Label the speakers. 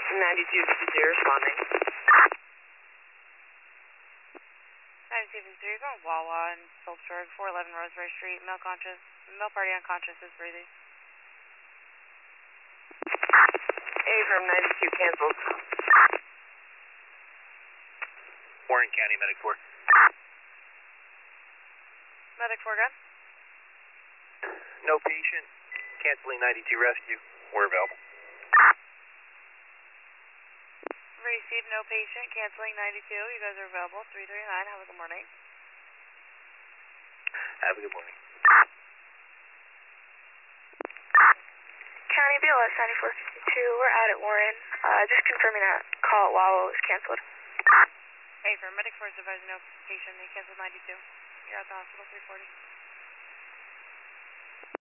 Speaker 1: 92 responding.
Speaker 2: 9253, going Wawa in Phillipsburg, 411 Roseberry Street, male party unconscious is breathing.
Speaker 1: A from 92 canceled.
Speaker 3: Warren County, Medic 4.
Speaker 2: Medic 4, gun.
Speaker 3: No patient, canceling 92 rescue. We're available.
Speaker 2: Received, no patient, canceling 92. You guys are available, 339. Have a good morning.
Speaker 3: Have a good morning.
Speaker 4: County BLS 9452, we're out at Warren. Just confirming that call at Wawa was canceled.
Speaker 2: Hey, for Medic 4 is advising no patient, they canceled 92. You're at the hospital, 340.